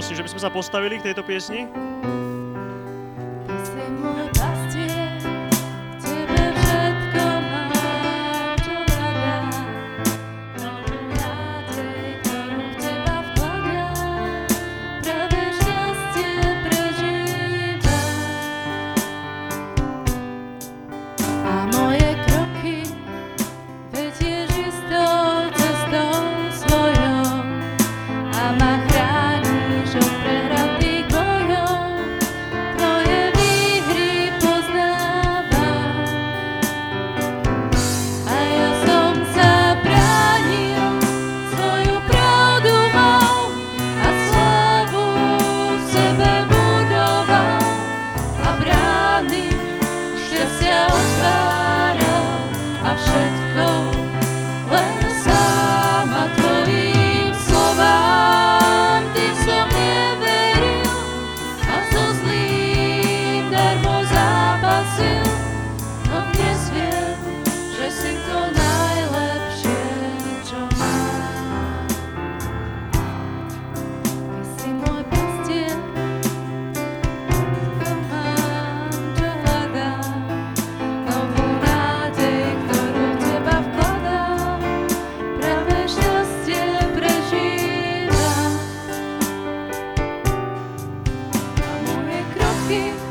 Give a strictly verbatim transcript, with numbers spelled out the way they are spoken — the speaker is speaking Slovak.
prosím, že by sme sa postavili k tejto piesni. Si môj pastier, v tebe všetko mám, čo hľadám. Novú nádej, ktorú v teba vkladám, práve šťastie prežívam. A moje kroky vedieš istou cestou svojou a ma chrániš od prehratých bojov. Tvoje výhry poznávam a ja som sa bránil, svoju pravdu mal a slavu v sebe budoval a brány šťastia otváral a všetko len sám a tvojim slovám. Tým som neveril a so zlým darmo zápasil, no dnes viem, že si to najlepšie, čo mám. Ty si môj pastier, to mám, čo hľadám. Novú nádej, ktorú v teba vkladám, práve šťastie prežívam. A moje kroky